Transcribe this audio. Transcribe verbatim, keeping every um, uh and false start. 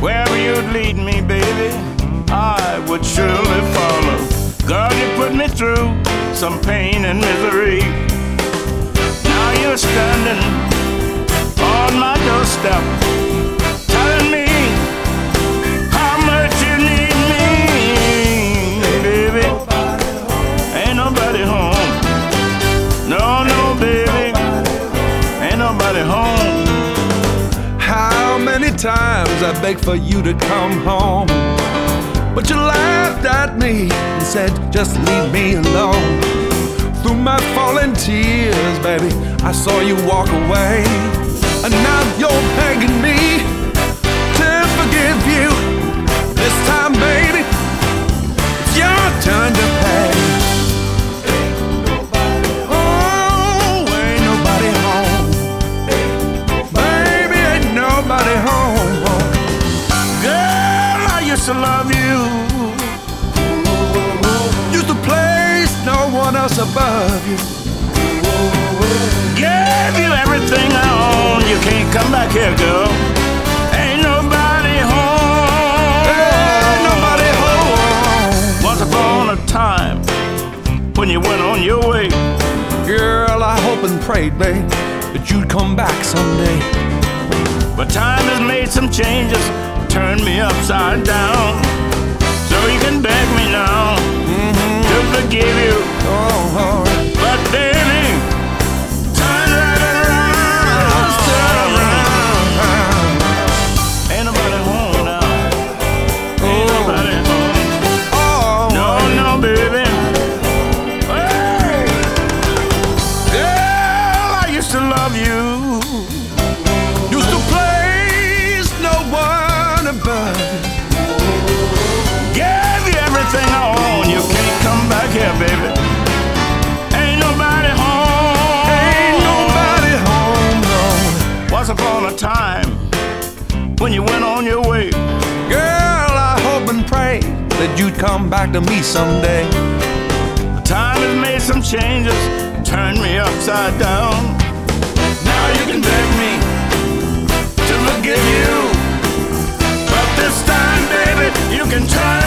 Wherever you'd lead me, baby, I would surely follow. God, you put me through some pain and misery. Now you're standing on my doorstep, telling me how much you need me, baby. Ain't nobody home. No, no, baby, ain't nobody home. How many times I begged for you to come home, but you laughed at me and said, just leave me alone. Through my falling tears, baby, I saw you walk away. And now you're begging me to forgive you. This time, baby, it's your turn to pay. Oh, ain't nobody home. Baby, ain't nobody home. Girl, I used to love you. Used to place no one else above you. Gave you everything I own. You can't come back here, girl. Ain't nobody home. Ain't nobody home. Once upon a time, when you went on your way, Girl, I hope and prayed, babe, that you'd come back someday. but time has made some changes, turned me upside down. So you can beg me now Mm-hmm. to forgive you. Oh, oh. But baby, turn right around. Turn around. Ain't nobody home now. Ain't nobody home. Oh, No, no, baby. Hey. Girl, I used to love you. used to place no one above you. Gave you everything I own. You can't come back here, baby. Ain't nobody home. Ain't nobody home, no. Once upon a time, when you went on your way, Girl, I hope and pray that you'd come back to me someday. time has made some changes, turned me upside down. Now you can beg me to forgive you, but this time, baby, you can try